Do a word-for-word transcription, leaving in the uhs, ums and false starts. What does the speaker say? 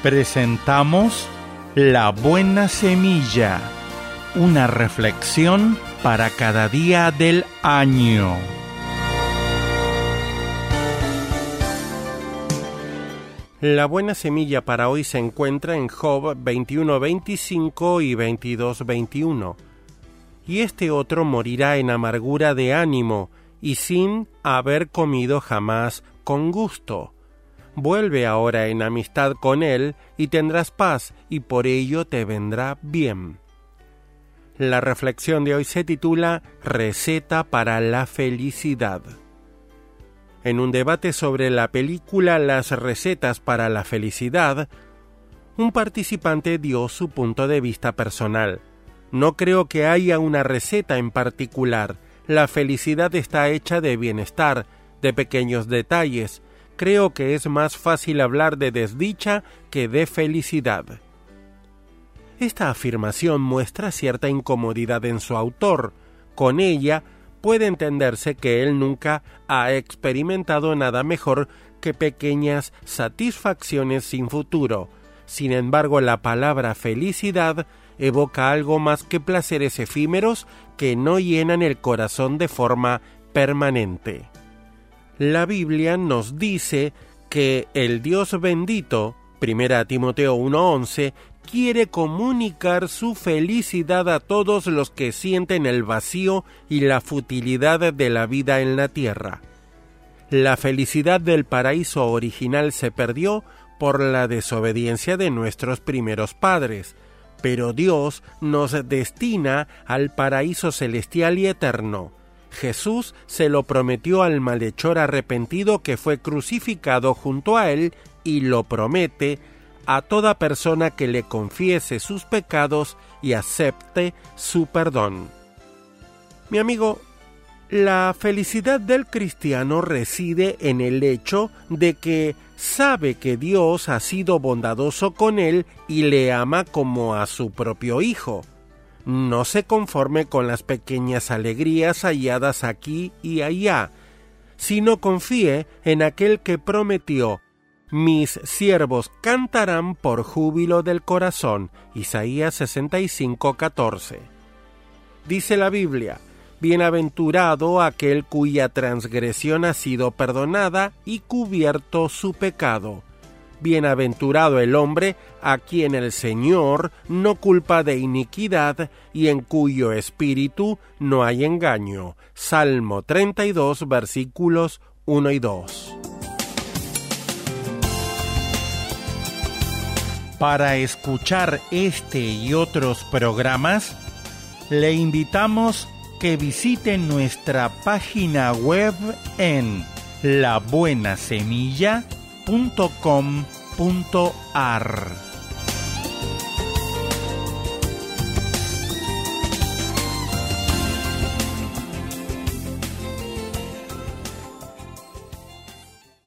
Presentamos La Buena Semilla, una reflexión para cada día del año. La buena semilla para hoy se encuentra en Job veintiuno veinticinco y veintidós veintiuno. Y este otro morirá en amargura de ánimo y sin haber comido jamás con gusto. Vuelve ahora en amistad con él y tendrás paz, y por ello te vendrá bien. La reflexión de hoy se titula Receta para la felicidad. En un debate sobre la película Las recetas para la felicidad, un participante dio su punto de vista personal. No creo que haya una receta en particular. La felicidad está hecha de bienestar, de pequeños detalles. Creo que es más fácil hablar de desdicha que de felicidad. Esta afirmación muestra cierta incomodidad en su autor. Con ella puede entenderse que él nunca ha experimentado nada mejor que pequeñas satisfacciones sin futuro. Sin embargo, la palabra felicidad evoca algo más que placeres efímeros que no llenan el corazón de forma permanente. La Biblia nos dice que el Dios bendito, primera Timoteo uno once, quiere comunicar su felicidad a todos los que sienten el vacío y la futilidad de la vida en la tierra. La felicidad del paraíso original se perdió por la desobediencia de nuestros primeros padres, pero Dios nos destina al paraíso celestial y eterno. Jesús se lo prometió al malhechor arrepentido que fue crucificado junto a él y lo promete a toda persona que le confiese sus pecados y acepte su perdón. Mi amigo, la felicidad del cristiano reside en el hecho de que sabe que Dios ha sido bondadoso con él y le ama como a su propio hijo. No se conforme con las pequeñas alegrías halladas aquí y allá, sino confíe en aquel que prometió: mis siervos cantarán por júbilo del corazón. Isaías sesenta y cinco catorce. Dice la Biblia: bienaventurado aquel cuya transgresión ha sido perdonada y cubierto su pecado. Bienaventurado el hombre a quien el Señor no culpa de iniquidad y en cuyo espíritu no hay engaño. Salmo treinta y dos, versículos uno y dos. Para escuchar este y otros programas, le invitamos que visite nuestra página web en la buena semilla punto com punto ar.